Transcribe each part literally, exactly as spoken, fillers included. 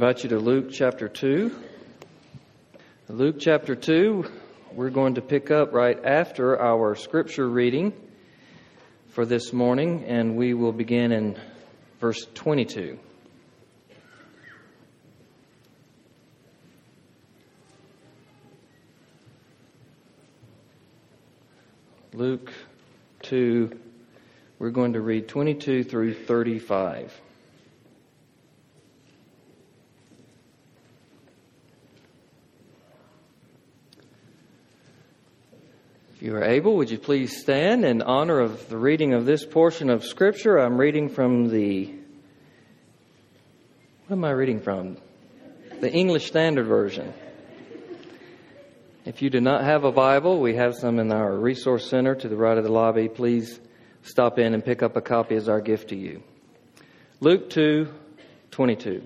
invite you to Luke chapter two. Luke chapter two, we're going to pick up right after our scripture reading for this morning, and we will begin in verse twenty-two. Luke two, we're going to read twenty-two through thirty-five. If you are able, would you please stand in honor of the reading of this portion of Scripture? I'm reading from the... What am I reading from? The English Standard Version. If you do not have a Bible, we have some in our resource center to the right of the lobby. Please stop in and pick up a copy as our gift to you. Luke two twenty-two.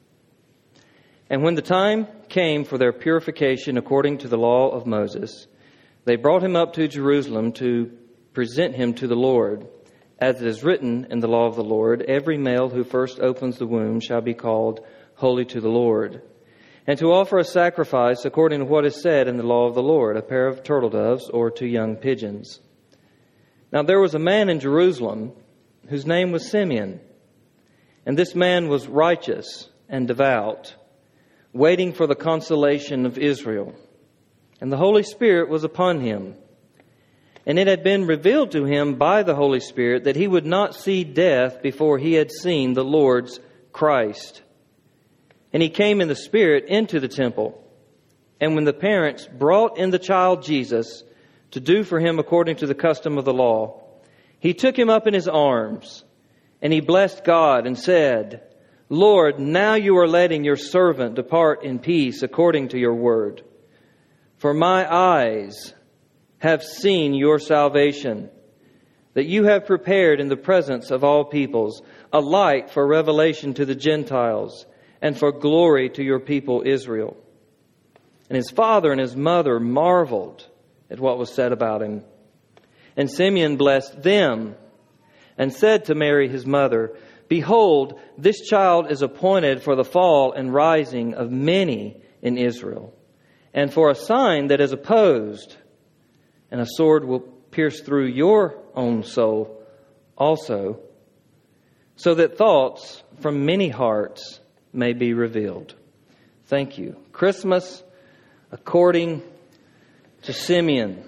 And when the time came for their purification according to the law of Moses, they brought him up to Jerusalem to present him to the Lord. As it is written in the law of the Lord, every male who first opens the womb shall be called holy to the Lord. And to offer a sacrifice according to what is said in the law of the Lord, a pair of turtle doves or two young pigeons. Now there was a man in Jerusalem whose name was Simeon. And this man was righteous and devout, waiting for the consolation of Israel. And the Holy Spirit was upon him. And it had been revealed to him by the Holy Spirit that he would not see death before he had seen the Lord's Christ. And he came in the Spirit into the temple. And when the parents brought in the child Jesus to do for him according to the custom of the law, he took him up in his arms, and he blessed God and said, Lord, now you are letting your servant depart in peace according to your word. For my eyes have seen your salvation, that you have prepared in the presence of all peoples a light for revelation to the Gentiles and for glory to your people Israel. And his father and his mother marveled at what was said about him. And Simeon blessed them and said to Mary his mother, Behold, this child is appointed for the fall and rising of many in Israel, and for a sign that is opposed, and a sword will pierce through your own soul also, so that thoughts from many hearts may be revealed. Thank you. Christmas according to Simeon.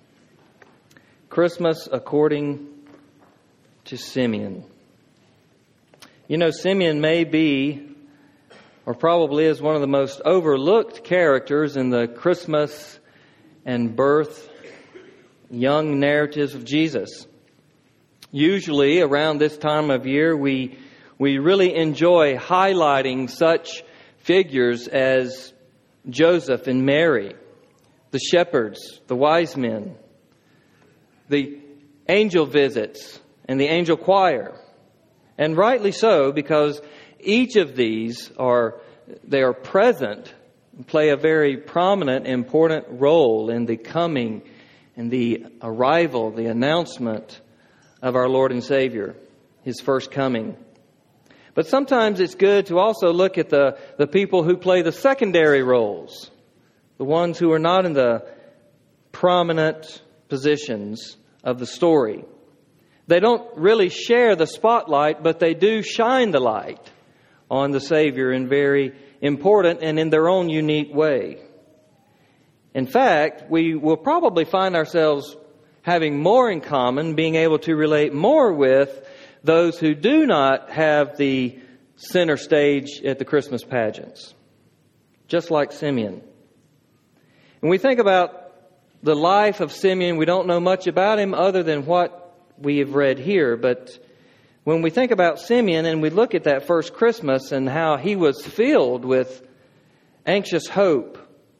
Christmas according to Simeon. You know, Simeon may be, or probably is, one of the most overlooked characters in the Christmas and birth young narratives of Jesus. Usually around this time of year, we we really enjoy highlighting such figures as Joseph and Mary, the shepherds, the wise men, the angel visits, and the angel choir. And rightly so, because each of these are, they are present, play a very prominent, important role in the coming and the arrival, the announcement of our Lord and Savior, His first coming. But sometimes it's good to also look at the, the people who play the secondary roles, the ones who are not in the prominent positions of the story. They don't really share the spotlight, but they do shine the light on the Savior in very important and in their own unique way. In fact, we will probably find ourselves having more in common, being able to relate more with those who do not have the center stage at the Christmas pageants, just like Simeon. When we think about the life of Simeon, we don't know much about him other than what we have read here. But when we think about Simeon and we look at that first Christmas and how he was filled with anxious hope,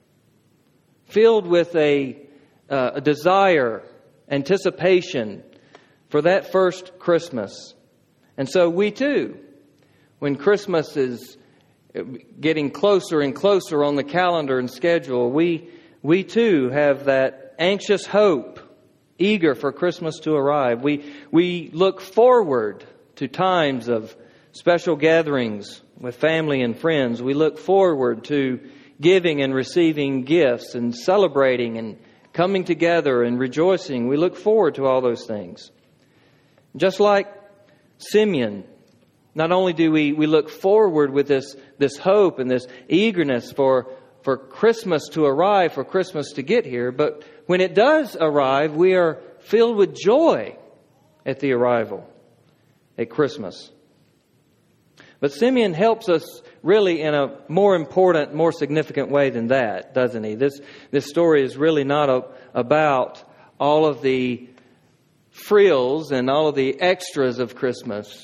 filled with a, uh, a desire, anticipation for that first Christmas. And so we too, when Christmas is getting closer and closer on the calendar and schedule, we we too have that anxious hope, eager for Christmas to arrive. We we look forward to times of special gatherings with family and friends. We look forward to giving and receiving gifts and celebrating and coming together and rejoicing. We look forward to all those things. Just like Simeon, not only do we, we look forward with this, this hope and this eagerness for, for Christmas to arrive, for Christmas to get here, but when it does arrive, we are filled with joy at the arrival at Christmas. But Simeon helps us really in a more important, more significant way than that, doesn't he? This, this story is really not a, about all of the frills and all of the extras of Christmas.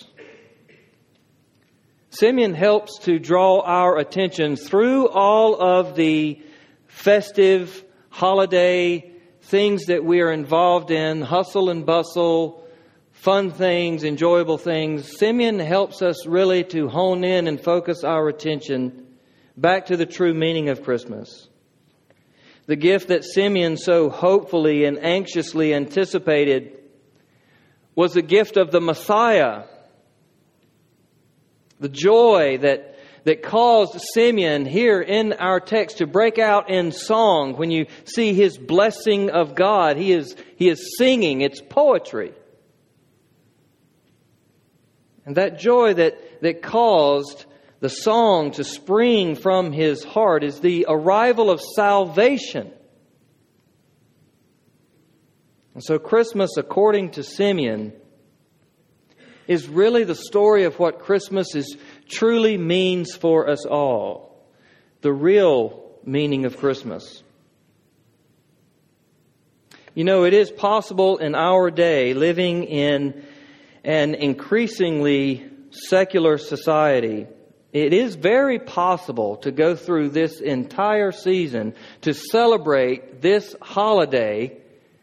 Simeon helps to draw our attention through all of the festive, holiday things that we are involved in, hustle and bustle, fun things, enjoyable things. Simeon helps us really to hone in and focus our attention back to the true meaning of Christmas. The gift that Simeon so hopefully and anxiously anticipated was the gift of the Messiah. The joy that, that caused Simeon here in our text to break out in song. When you see his blessing of God, he is, he is singing. It's poetry. And that joy that, that caused the song to spring from his heart is the arrival of salvation. And so Christmas, according to Simeon, is really the story of what Christmas is truly means for us all. The real meaning of Christmas. You know, it is possible in our day, living in an increasingly secular society, it is very possible to go through this entire season to celebrate this holiday,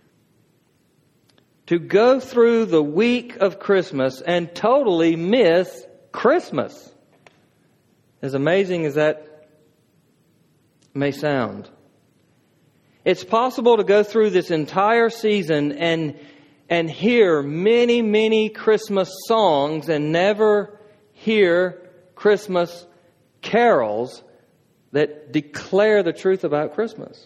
to go through the week of Christmas and totally miss Christmas. As amazing as that may sound. It's possible to go through this entire season and and hear many, many Christmas songs and never hear Christmas carols that declare the truth about Christmas.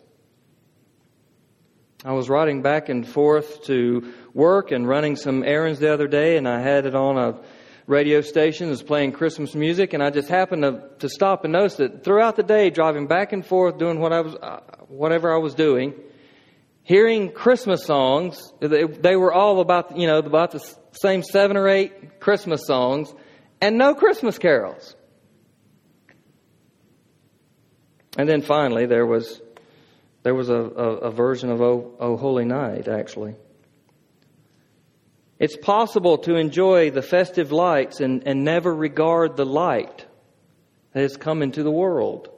I was riding back and forth to work and running some errands the other day, and I had it on a radio station that was playing Christmas music, and I just happened to, to stop and notice that throughout the day, driving back and forth, doing what I was, uh, whatever I was doing, hearing Christmas songs, they, they were all about, you know, about the same seven or eight Christmas songs, and no Christmas carols. And then finally, there was there was a, a, a version of O, O Holy Night, actually. It's possible to enjoy the festive lights and, and never regard the light that has come into the world.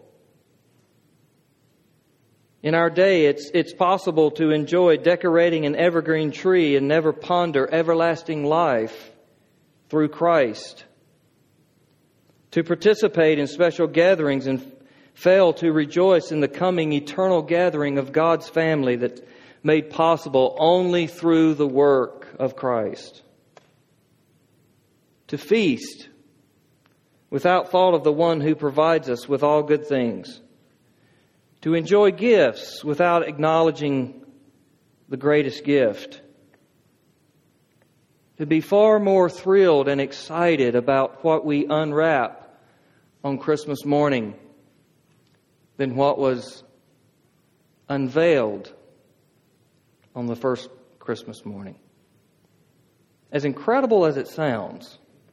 In our day, it's it's possible to enjoy decorating an evergreen tree and never ponder everlasting life through Christ. To participate in special gatherings and fail to rejoice in the coming eternal gathering of God's family that's made possible only through the work of Christ. To feast without thought of the one who provides us with all good things. To enjoy gifts without acknowledging the greatest gift. To be far more thrilled and excited about what we unwrap on Christmas morning than what was unveiled on the first Christmas morning. As incredible as it sounds,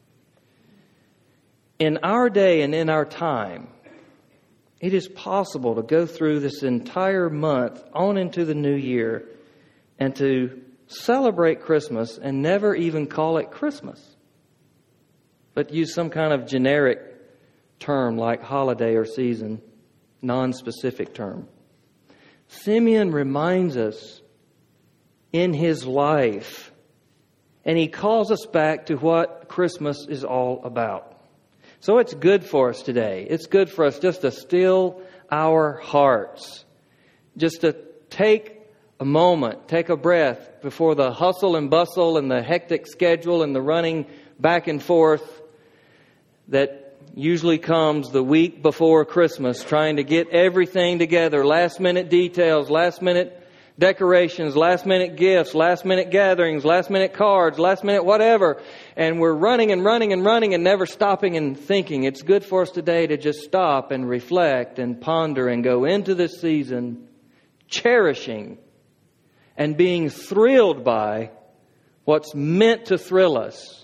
in our day and in our time, it is possible to go through this entire month on into the new year and to celebrate Christmas and never even call it Christmas, but use some kind of generic term like holiday or season, non-specific term. Simeon reminds us in his life, and he calls us back to what Christmas is all about. So it's good for us today. It's good for us just to still our hearts. Just to take a moment, take a breath before the hustle and bustle and the hectic schedule and the running back and forth. that usually comes the week before Christmas, trying to get everything together, last minute details, last minute decorations, last minute gifts, last minute gatherings, last minute cards, last minute whatever. And we're running and running and running and never stopping and thinking. It's good for us today to just stop and reflect and ponder and go into this season cherishing and being thrilled by what's meant to thrill us.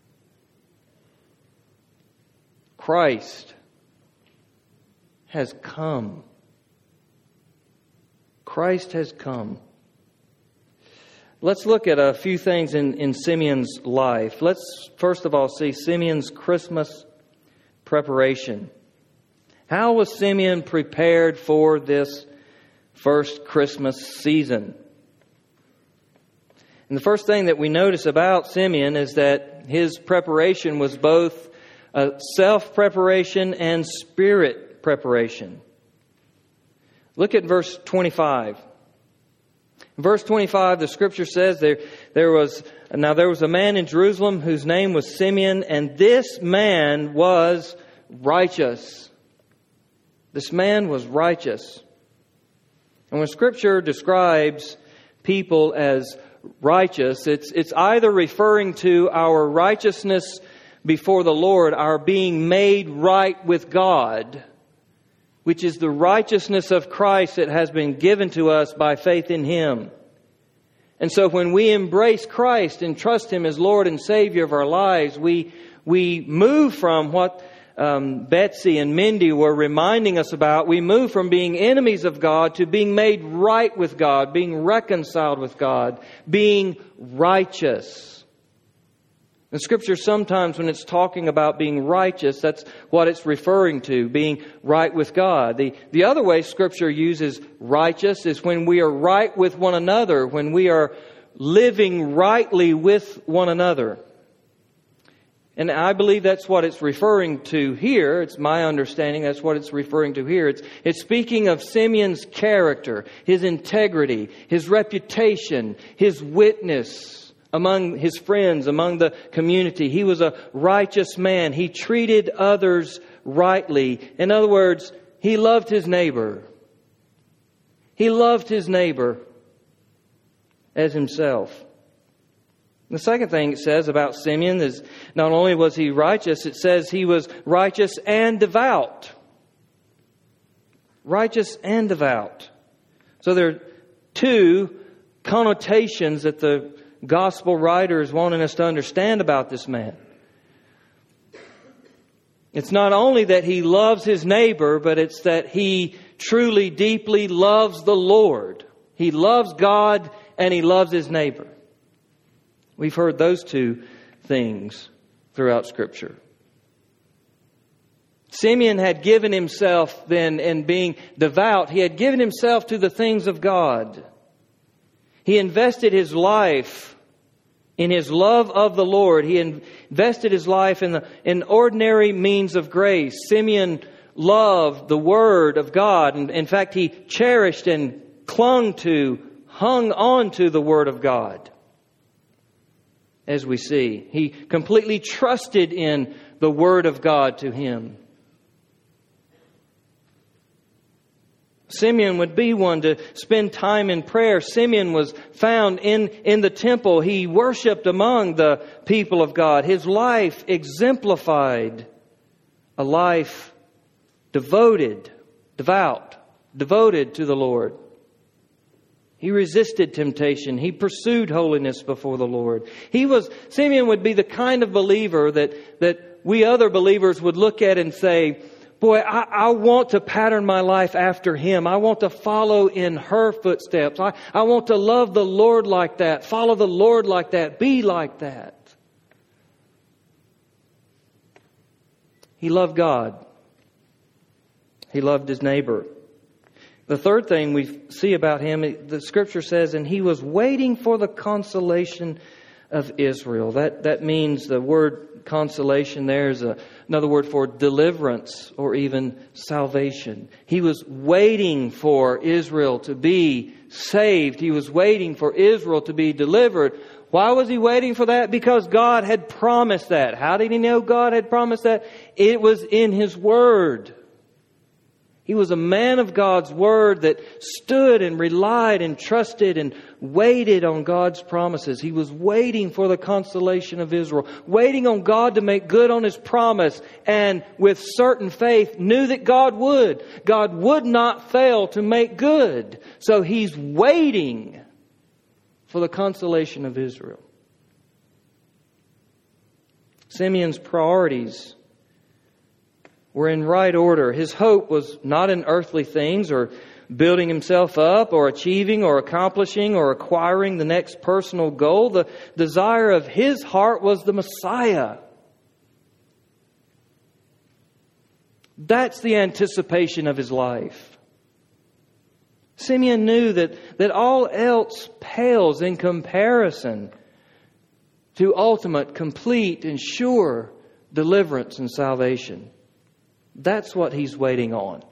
Christ has come. Christ has come. Let's look at a few things in, in Simeon's life. Let's first of all see Simeon's Christmas preparation. How was Simeon prepared for this first Christmas season? And the first thing that we notice about Simeon is that his preparation was both a self-preparation and spirit preparation. Look at verse twenty-five. In verse twenty-five, the Scripture says there, there was now there was a man in Jerusalem whose name was Simeon, and this man was righteous. This man was righteous. And when Scripture describes people as righteous, it's it's either referring to our righteousness before the Lord, our being made right with God, which is the righteousness of Christ that has been given to us by faith in Him. And so when we embrace Christ and trust Him as Lord and Savior of our lives, we we move from what um, Betsy and Mindy were reminding us about. We move from being enemies of God to being made right with God, being reconciled with God, being righteous. The Scripture sometimes when it's talking about being righteous, that's what it's referring to, being right with God. The, the other way Scripture uses righteous is when we are right with one another, when we are living rightly with one another. And I believe that's what it's referring to here. It's my understanding that's what it's referring to here. It's, it's speaking of Simeon's character, his integrity, his reputation, his witness among his friends, among the community. He was a righteous man. He treated others rightly. In other words, he loved his neighbor. He loved his neighbor as himself. The second thing it says about Simeon is not only was he righteous, it says he was righteous and devout. Righteous and devout. So there are two connotations that the Gospel writer is wanting us to understand about this man. It's not only that he loves his neighbor, but it's that he truly, deeply loves the Lord. He loves God and he loves his neighbor. We've heard those two things throughout Scripture. Simeon had given himself then in being devout. He had given himself to the things of God. He invested his life in his love of the Lord. He invested his life in the in ordinary means of grace. Simeon loved the Word of God. And in fact, he cherished and clung to, hung on to the Word of God. As we see, he completely trusted in the Word of God to him. Simeon would be one to spend time in prayer. Simeon was found in, in the temple. He worshiped among the people of God. His life exemplified a life devoted, devout, devoted to the Lord. He resisted temptation. He pursued holiness before the Lord. He was, Simeon would be the kind of believer that, that we other believers would look at and say, boy, I, I want to pattern my life after him. I want to follow in her footsteps. I, I want to love the Lord like that. Follow the Lord like that. Be like that. He loved God. He loved his neighbor. The third thing we see about him, the Scripture says, and he was waiting for the consolation of Israel. That, that means the word consolation there is a, another word for deliverance or even salvation. He was waiting for Israel to be saved. He was waiting for Israel to be delivered. Why was he waiting for that? Because God had promised that. How did he know God had promised that? It was in His Word. He was a man of God's Word that stood and relied and trusted and waited on God's promises. He was waiting for the consolation of Israel, waiting on God to make good on His promise, and with certain faith knew that God would. God would not fail to make good. So he's waiting for the consolation of Israel. Simeon's priorities were in right order. His hope was not in earthly things or building himself up or achieving or accomplishing or acquiring the next personal goal. The desire of his heart was the Messiah. That's the anticipation of his life. Simeon knew that, that all else pales in comparison to ultimate, complete, and sure deliverance and salvation. That's what he's waiting on.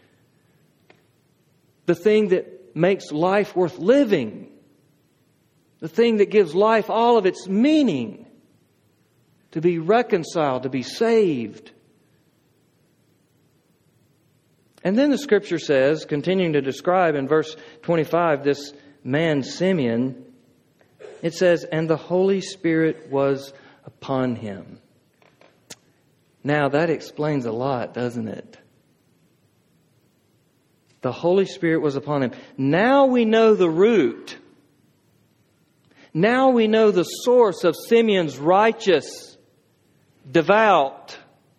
The thing that makes life worth living. The thing that gives life all of its meaning. To be reconciled, to be saved. And then the Scripture says, continuing to describe in verse twenty-five, this man Simeon, it says, and the Holy Spirit was upon him. Now that explains a lot, doesn't it? The Holy Spirit was upon him. Now we know the root. Now we know the source of Simeon's righteous, devout,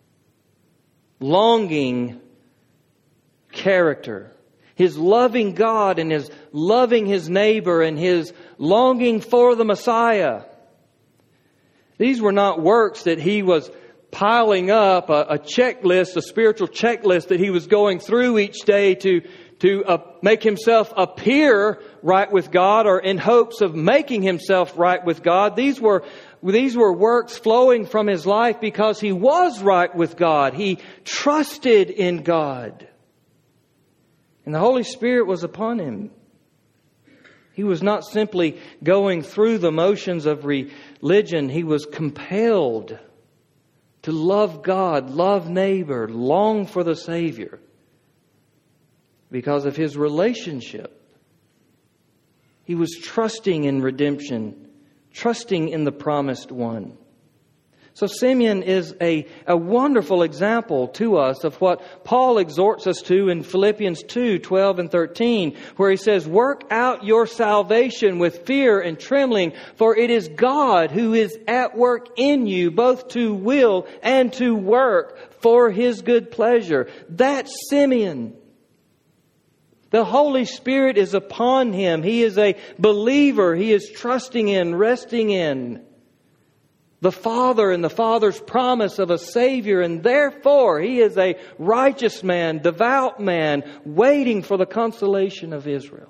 longing character. His loving God and his loving his neighbor and his longing for the Messiah. These were not works that he was piling up, a, a checklist, a spiritual checklist that he was going through each day to, to uh, make himself appear right with God or in hopes of making himself right with God. These were These were works flowing from his life because he was right with God. He trusted in God. And the Holy Spirit was upon him. He was not simply going through the motions of religion. He was compelled to love God, love neighbor, long for the Savior because of his relationship. He was trusting in redemption, trusting in the promised one. So Simeon is a, a wonderful example to us of what Paul exhorts us to in Philippians two, twelve and thirteen, where he says, work out your salvation with fear and trembling, for it is God who is at work in you, both to will and to work for His good pleasure. That's Simeon. The Holy Spirit is upon him. He is a believer. He is trusting in, resting in the Father and the Father's promise of a Savior. And therefore, he is a righteous man, devout man, waiting for the consolation of Israel.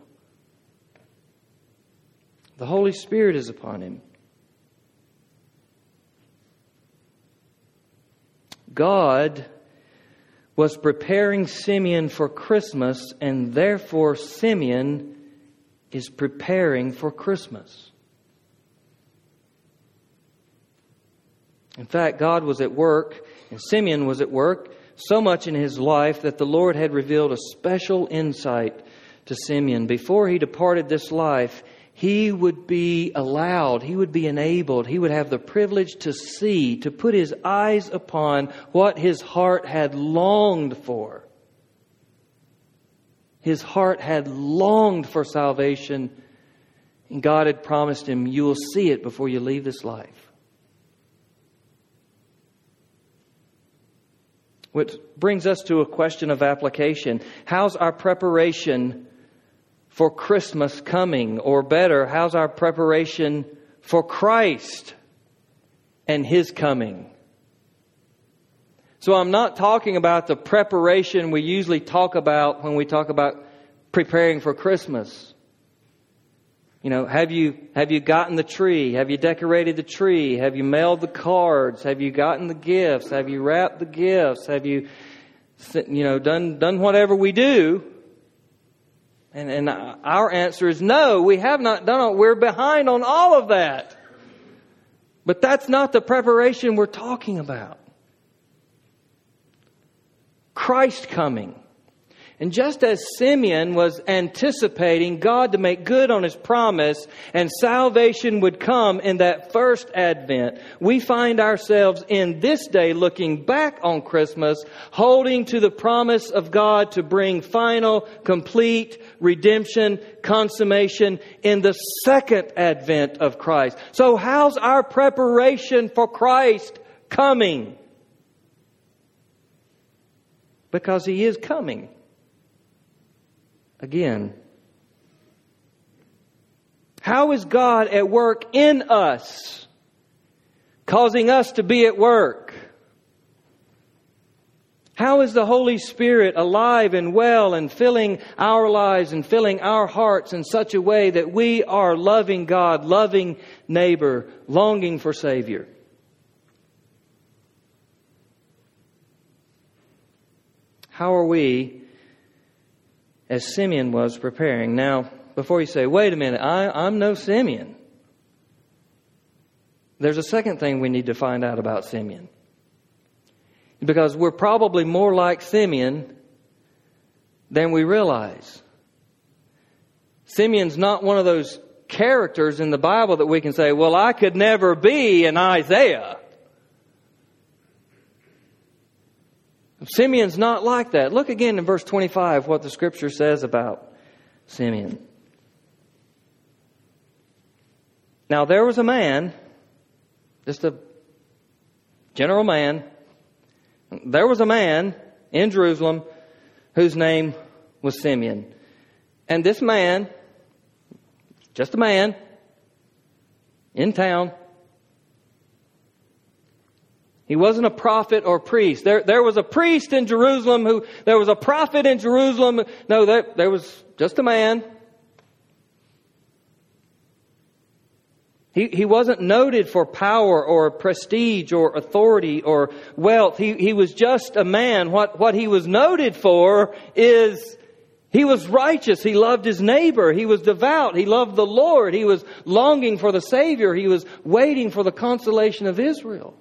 The Holy Spirit is upon him. God was preparing Simeon for Christmas, and therefore Simeon is preparing for Christmas. In fact, God was at work, and Simeon was at work so much in his life that the Lord had revealed a special insight to Simeon. Before he departed this life, he would be allowed, he would be enabled, he would have the privilege to see, to put his eyes upon what his heart had longed for. His heart had longed for salvation, and God had promised him, you will see it before you leave this life. Which brings us to a question of application. How's our preparation for Christmas coming? Or better, how's our preparation for Christ and His coming? So I'm not talking about the preparation we usually talk about when we talk about preparing for Christmas. You know, have you have you gotten the tree? Have you decorated the tree? Have you mailed the cards? Have you gotten the gifts? Have you wrapped the gifts? Have you, you know, done done whatever we do? And and our answer is no, we have not done it. We're behind on all of that. But that's not the preparation we're talking about. Christ coming. And just as Simeon was anticipating God to make good on His promise and salvation would come in that first advent, we find ourselves in this day looking back on Christmas, holding to the promise of God to bring final, complete redemption, consummation in the second advent of Christ. So how's our preparation for Christ coming? Because He is coming. Again, how is God at work in us, causing us to be at work? How is the Holy Spirit alive and well and filling our lives and filling our hearts in such a way that we are loving God, loving neighbor, longing for Savior? How are we, as Simeon was, preparing? Now, before you say, wait a minute, I, I'm no Simeon. There's a second thing we need to find out about Simeon. Because we're probably more like Simeon than we realize. Simeon's not one of those characters in the Bible that we can say, well, I could never be an Isaiah. Simeon's not like that. Look again in verse twenty-five what the Scripture says about Simeon. Now there was a man, just a general man, there was a man in Jerusalem whose name was Simeon. And this man, just a man, in town, he wasn't a prophet or priest. There, there was a priest in Jerusalem who, there was a prophet in Jerusalem. No, there, there was just a man. He, he wasn't noted for power or prestige or authority or wealth. He, he was just a man. What, what he was noted for is he was righteous. He loved his neighbor. He was devout. He loved the Lord. He was longing for the Savior. He was waiting for the consolation of Israel.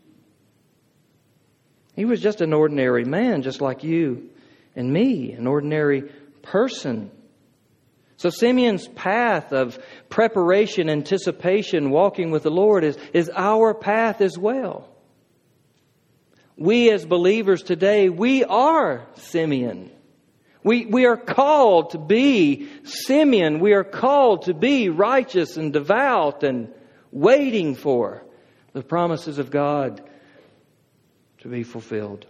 He was just an ordinary man, just like you and me, an ordinary person. So Simeon's path of preparation, anticipation, walking with the Lord is, is our path as well. We as believers today, we are Simeon. We, we are called to be Simeon. We are called to be righteous and devout and waiting for the promises of God to be fulfilled.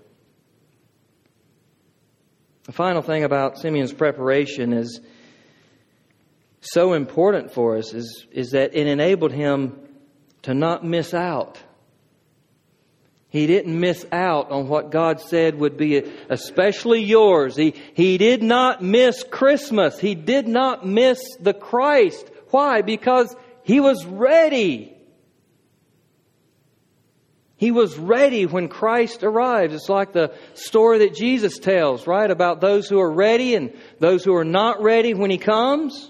The final thing about Simeon's preparation is so important for us is, is that it enabled him to not miss out. He didn't miss out on what God said would be especially yours. He, he did not miss Christmas. He did not miss the Christ. Why? Because he was ready. He was ready when Christ arrives. It's like the story that Jesus tells, right? About those who are ready and those who are not ready when He comes.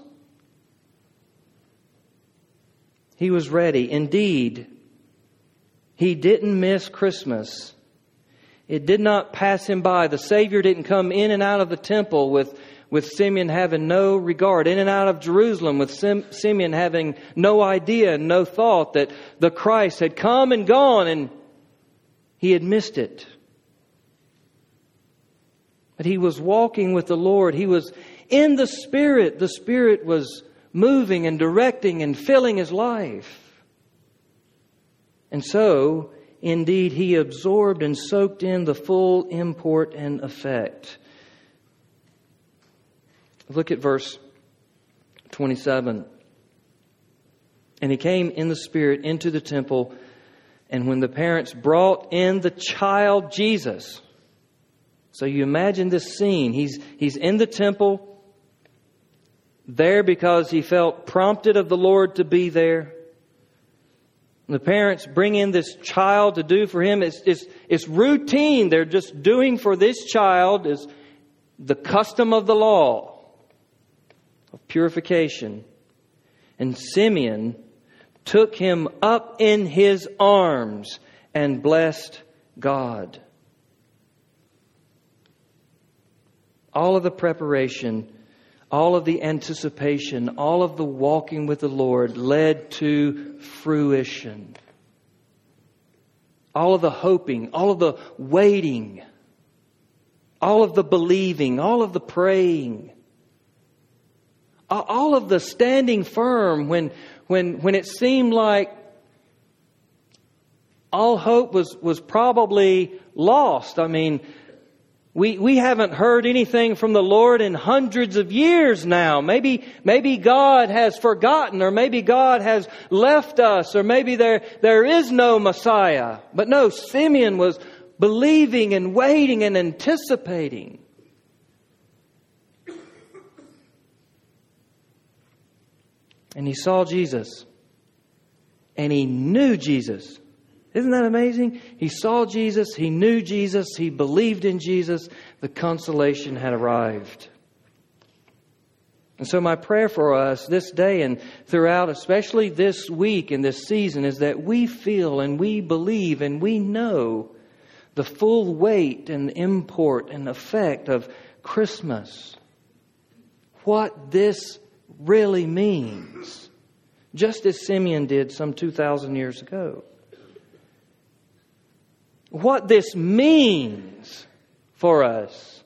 He was ready. Indeed, he didn't miss Christmas. It did not pass him by. The Savior didn't come in and out of the temple with, with Simeon having no regard, in and out of Jerusalem with Sim, Simeon having no idea and no thought that the Christ had come and gone and he had missed it. But he was walking with the Lord. He was in the Spirit. The Spirit was moving and directing and filling his life. And so, indeed, he absorbed and soaked in the full import and effect. Look at verse twenty-seven. And he came in the Spirit into the temple, and when the parents brought in the child Jesus. So you imagine this scene. He's, he's in the temple. there because he felt prompted of the Lord to be there. The parents bring in this child to do for him. It's, it's, it's routine. They're just doing for this child is the custom of the law of purification. And Simeon took him up in his arms and blessed God. All of the preparation, all of the anticipation, all of the walking with the Lord led to fruition. All of the hoping, all of the waiting, all of the believing, all of the praying, all of the standing firm when when when it seemed like all hope was, was probably lost. I mean, We we haven't heard anything from the Lord in hundreds of years now. Maybe maybe God has forgotten, or maybe God has left us, or maybe there there is no Messiah. But no, Simeon was believing and waiting and anticipating. And he saw Jesus. And he knew Jesus. Isn't that amazing? He saw Jesus, he knew Jesus, he believed in Jesus. The consolation had arrived. And so my prayer for us this day and throughout, especially this week and this season, is that we feel and we believe and we know the full weight and import and effect of Christmas. What this really means. Just as Simeon did some two thousand years ago. What this means for us.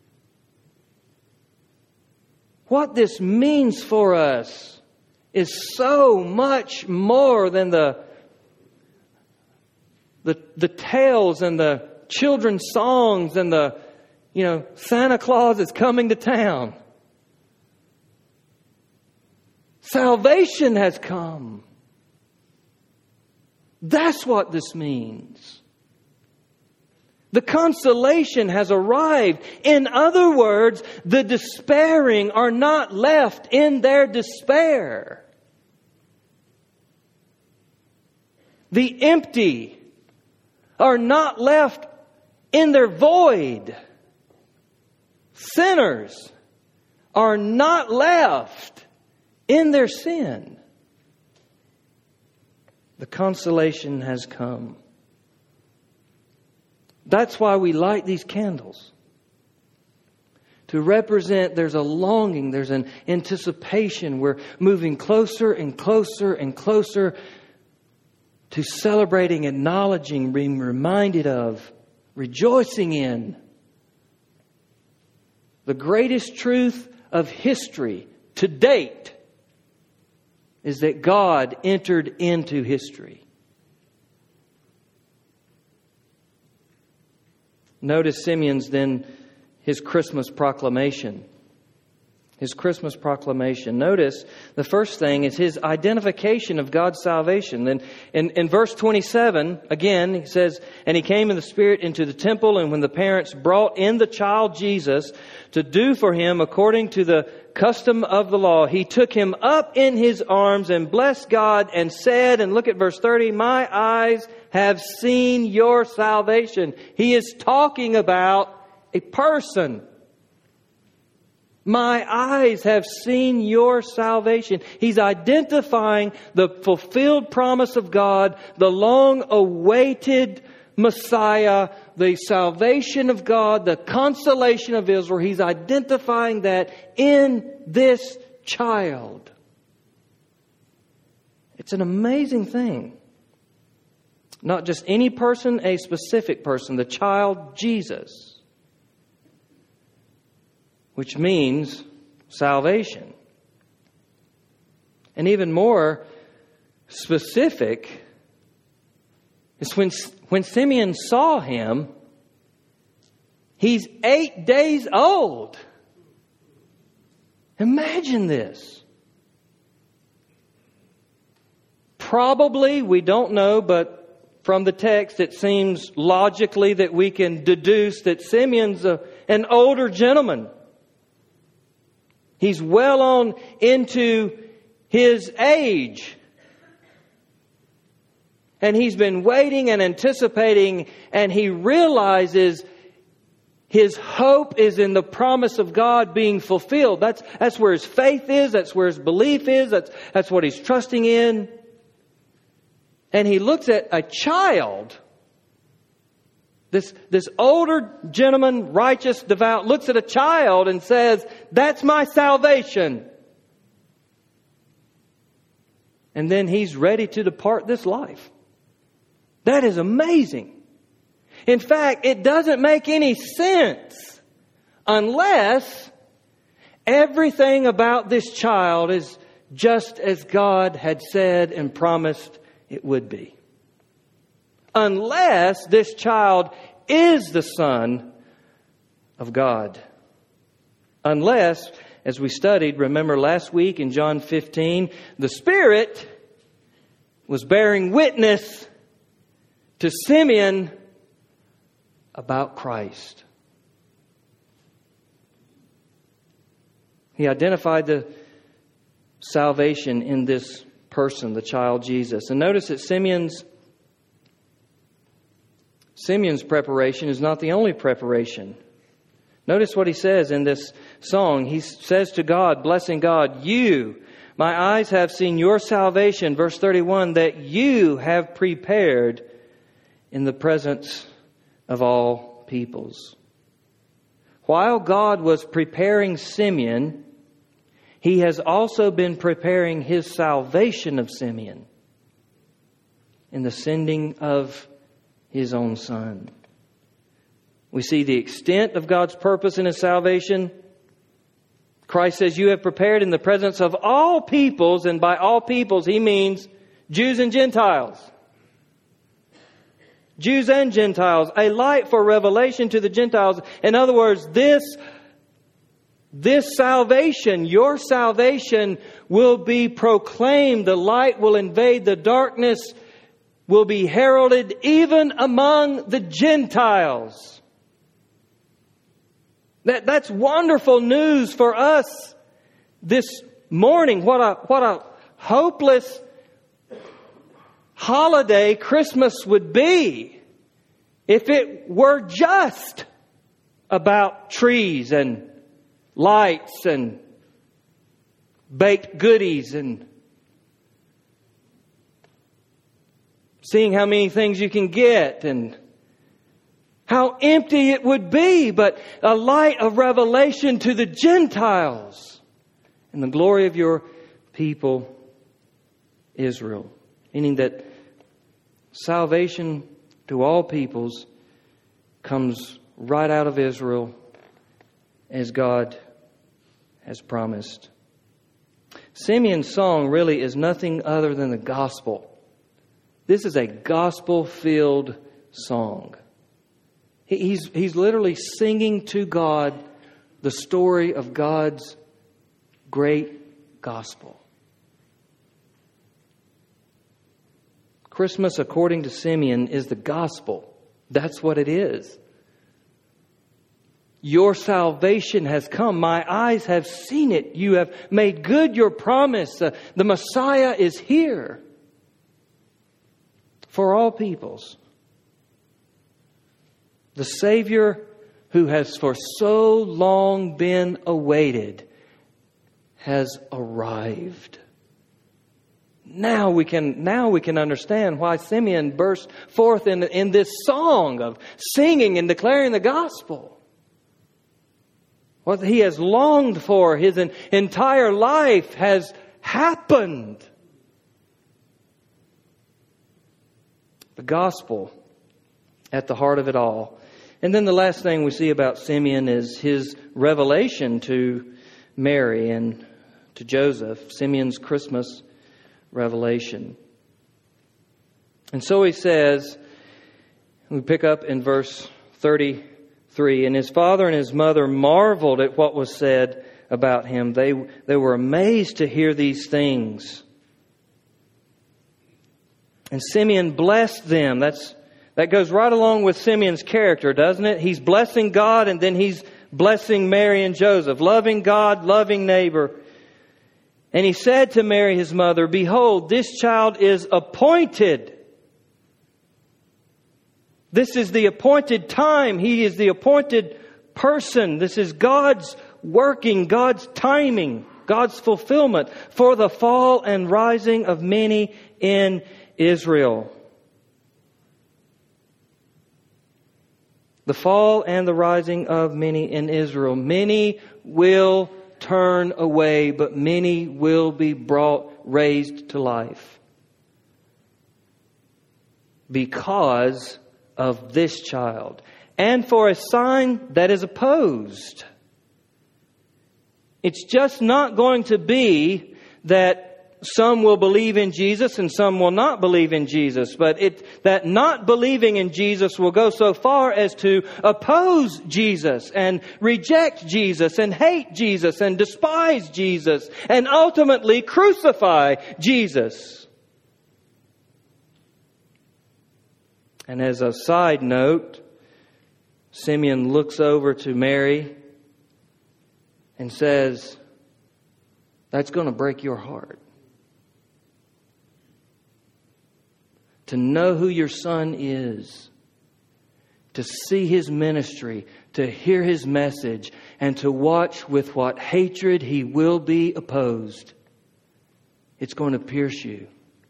What this means for us is so much more than the, the, the tales and the children's songs and the, you know, Santa Claus is coming to town. Salvation has come. That's what this means. The consolation has arrived. In other words, the despairing are not left in their despair. The empty are not left in their void. Sinners are not left in their sin. The consolation has come. That's why we light these candles. To represent there's a longing, there's an anticipation. We're moving closer and closer and closer to celebrating, acknowledging, being reminded of, rejoicing in the greatest truth of history to date is that God entered into history. Notice Simeon's then his Christmas proclamation. His Christmas proclamation. Notice the first thing is his identification of God's salvation. Then in, in verse twenty-seven, again, he says, "And he came in the Spirit into the temple, and when the parents brought in the child Jesus to do for him according to the custom of the law, he took him up in his arms and blessed God and said," and look at verse thirty, "My eyes have seen your salvation." He is talking about a person. My eyes have seen your salvation. He's identifying the fulfilled promise of God, the long-awaited Messiah, the salvation of God, the consolation of Israel. He's identifying that in this child. It's an amazing thing. Not just any person, a specific person, the child Jesus. Which means salvation. And even more specific is when, when Simeon saw him, he's eight days old. Imagine this. Probably, we don't know, but from the text it seems logically that we can deduce that Simeon's a, an older gentleman. He's well on into his age. And he's been waiting and anticipating, and he realizes his hope is in the promise of God being fulfilled. That's, that's where his faith is. That's where his belief is. That's, that's what he's trusting in. And he looks at a child. This, this older gentleman, righteous, devout, looks at a child and says, "That's my salvation." And then he's ready to depart this life. That is amazing. In fact, it doesn't make any sense unless everything about this child is just as God had said and promised it would be. Unless this child is the Son of God. Unless, as we studied, remember last week in John fifteen, the Spirit was bearing witness to Simeon about Christ. He identified the salvation in this person, the child Jesus. And notice that Simeon's Simeon's preparation is not the only preparation. Notice what he says in this song. He says to God, blessing God, "You, my eyes have seen your salvation," verse thirty-one, "that you have prepared in the presence of all peoples." While God was preparing Simeon, He has also been preparing His salvation of Simeon in the sending of His own Son. We see the extent of God's purpose in His salvation. Christ says, "You have prepared in the presence of all peoples," and by all peoples He means Jews and Gentiles. Jews and Gentiles, a light for revelation to the Gentiles. In other words, this, this salvation, your salvation, will be proclaimed. The light will invade the darkness, will be heralded even among the Gentiles. That, that's wonderful news for us this morning. What a, what a hopeless holiday Christmas would be if it were just about trees and lights and baked goodies and seeing how many things you can get and how empty it would be, but a light of revelation to the Gentiles and the glory of your people, Israel. Meaning that salvation to all peoples comes right out of Israel as God has promised. Simeon's song really is nothing other than the gospel. This is a gospel-filled song. He's, he's literally singing to God the story of God's great gospel. Christmas, according to Simeon, is the gospel. That's what it is. Your salvation has come. My eyes have seen it. You have made good your promise. Uh, the Messiah is here for all peoples. The Savior who has for so long been awaited has arrived. Now we can now we can understand why Simeon burst forth in, in this song of singing and declaring the gospel. What he has longed for his entire life has happened. The gospel at the heart of it all. And then the last thing we see about Simeon is his revelation to Mary and to Joseph. Simeon's Christmas revelation. And so he says, we pick up in verse thirty-three, "And his father and his mother marveled at what was said about him. They, they were amazed to hear these things. And Simeon blessed them." That's That goes right along with Simeon's character, doesn't it? He's blessing God and then he's blessing Mary and Joseph, loving God, loving neighbor. And he said to Mary, his mother, "Behold, this child is appointed." This is the appointed time. He is the appointed person. This is God's working, God's timing, God's fulfillment for the fall and rising of many in Israel. The fall and the rising of many in Israel. Many will turn away, but many will be brought, raised to life. Because of this child. And for a sign that is opposed. It's just not going to be that some will believe in Jesus and some will not believe in Jesus. But it, that not believing in Jesus will go so far as to oppose Jesus and reject Jesus and hate Jesus and despise Jesus and ultimately crucify Jesus. And as a side note, Simeon looks over to Mary and says, "That's going to break your heart. To know who your son is, to see his ministry, to hear his message, and to watch with what hatred he will be opposed. It's going to pierce you."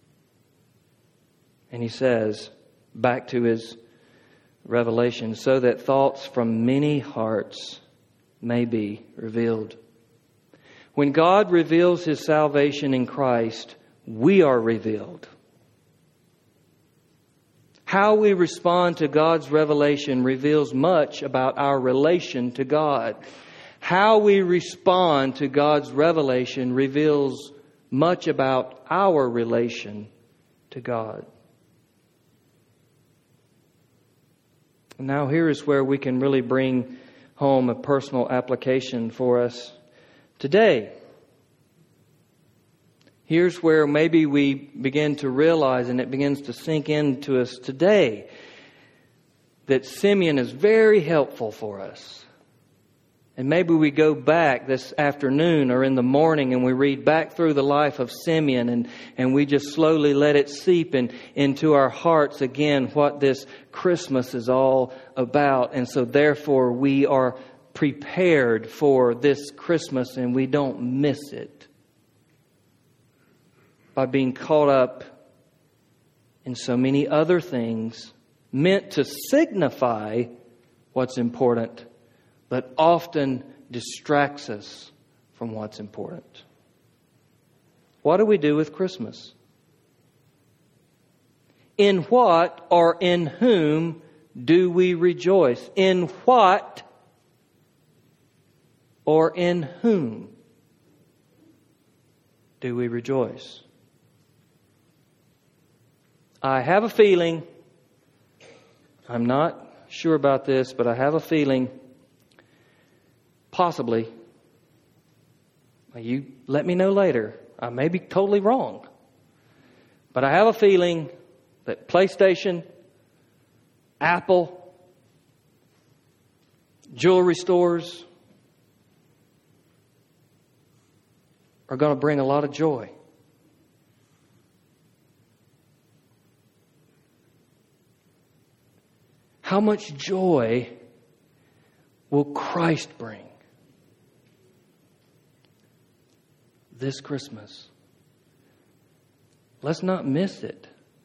And he says, back to his revelation, "So that thoughts from many hearts may be revealed." When God reveals His salvation in Christ, we are revealed. How we respond to God's revelation reveals much about our relation to God. How we respond to God's revelation reveals much about our relation to God. Now here is where we can really bring home a personal application for us today. Here's where maybe we begin to realize, and it begins to sink into us today, that Simeon is very helpful for us. And maybe we go back this afternoon or in the morning and we read back through the life of Simeon and, and we just slowly let it seep in, into our hearts again what this Christmas is all about. And so therefore we are prepared for this Christmas and we don't miss it by being caught up in so many other things meant to signify what's important, but often distracts us from what's important. What do we do with Christmas? In what or in whom do we rejoice? In what or in whom do we rejoice? I have a feeling, I'm not sure about this, but I have a feeling, possibly, you let me know later, I may be totally wrong, but I have a feeling that PlayStation, Apple, jewelry stores are going to bring a lot of joy. How much joy will Christ bring this Christmas? Let's not miss it.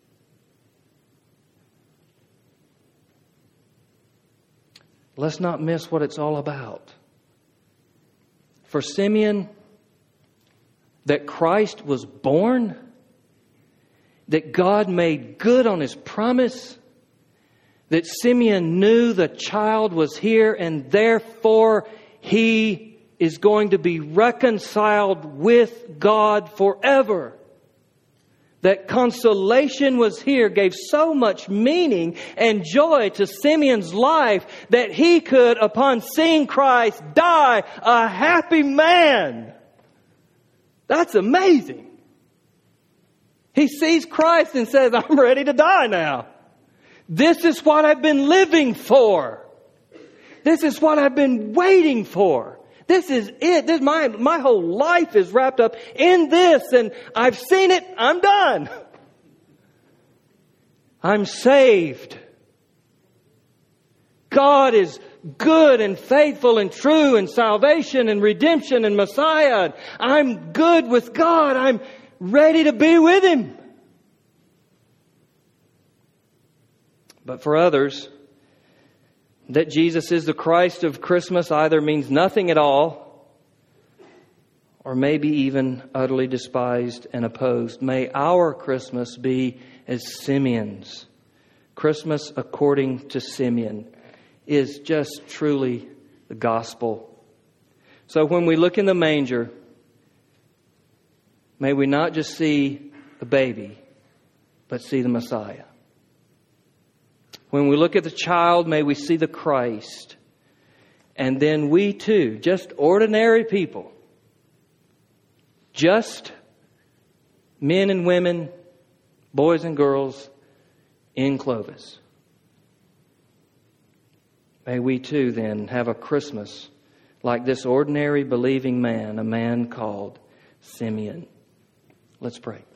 Let's not miss what it's all about. For Simeon, that Christ was born, that God made good on His promise, that Simeon knew the child was here and therefore he is going to be reconciled with God forever. That consolation was here gave so much meaning and joy to Simeon's life that he could, upon seeing Christ, die a happy man. That's amazing. He sees Christ and says, I'm ready to die now. This is what I've been living for. this is what I've been waiting for. This is it. This, my, my whole life is wrapped up in this, and I've seen it. I'm done. I'm saved. God is good and faithful and true, and salvation and redemption and Messiah. I'm good with God. I'm ready to be with Him. But for others, that Jesus is the Christ of Christmas either means nothing at all, or maybe even utterly despised and opposed. May our Christmas be as Simeon's. Christmas according to Simeon is just truly the gospel. So when we look in the manger, may we not just see a baby, but see the Messiah. When we look at the child, may we see the Christ. And then we too, just ordinary people, just men and women, boys and girls in Clovis. May we too then have a Christmas like this ordinary believing man, a man called Simeon. Let's pray.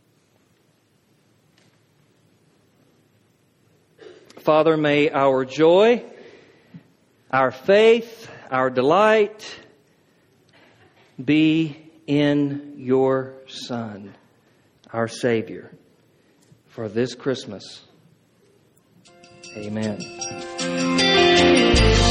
Father, may our joy, our faith, our delight be in your Son, our Savior, for this Christmas. Amen.